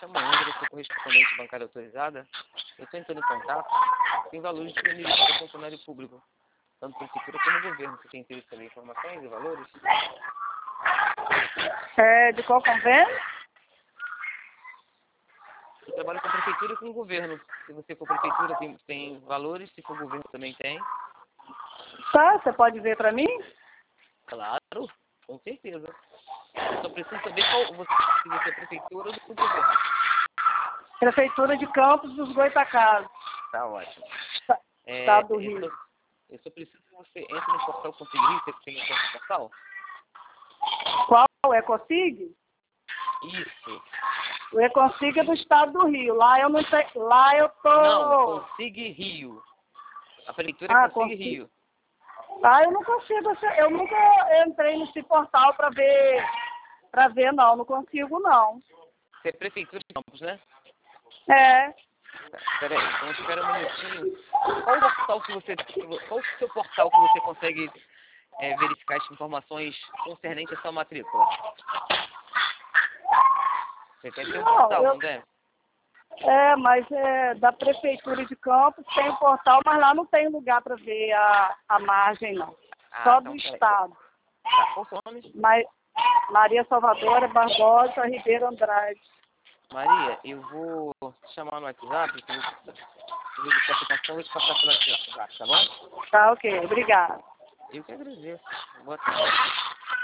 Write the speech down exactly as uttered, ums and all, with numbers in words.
chamo André, eu sou correspondente bancária autorizada. Eu estou entrando em contato. Tem valores disponíveis para funcionário público, tanto prefeitura como governo. Você tem interesse em saber informações e valores? É, de qual convênio? Eu trabalho com a prefeitura e com o governo. Se você for prefeitura, tem, tem valores. Se for governo, também tem. Tá, você pode ver para mim? Claro, com certeza. Eu só preciso saber qual, você, se você é prefeitura ou do governo. Prefeitura de Campos dos Goytacazes, Tá ótimo. É, Estado do eu, Rio. só, eu só preciso que você entre no portal Conseguir. Você tem acesso ao portal? Qual? Ecosig? Isso. O Ecosig é do Estado do Rio. Lá eu não sei. Lá eu tô. Não, Consigue Rio. A prefeitura Ah, é Consigue consigo. Rio. Ah, eu não consigo. Eu nunca entrei nesse portal para ver. Para ver, não. Não consigo, não. Você é prefeitura de Campos, né? É. Peraí, então espera um minutinho. Qual o portal que você. Qual o seu portal que você consegue é, verificar as informações concernentes à sua matrícula? Você tem que ter um Não, portal, eu- não é? É, mas é da Prefeitura de Campos tem o portal, mas lá não tem lugar para ver a, a margem, não. Ah, Só então do peraí. Estado. Tá, qual o seu nome? Mas Maria Salvadora Barbosa Ribeiro Andrade. Maria, eu vou te chamar no WhatsApp, que eu vou eu vou buscar essa informação e vou te passar pelo WhatsApp, tá bom? Tá, ok. Obrigada. Eu que agradeço. Boa tarde.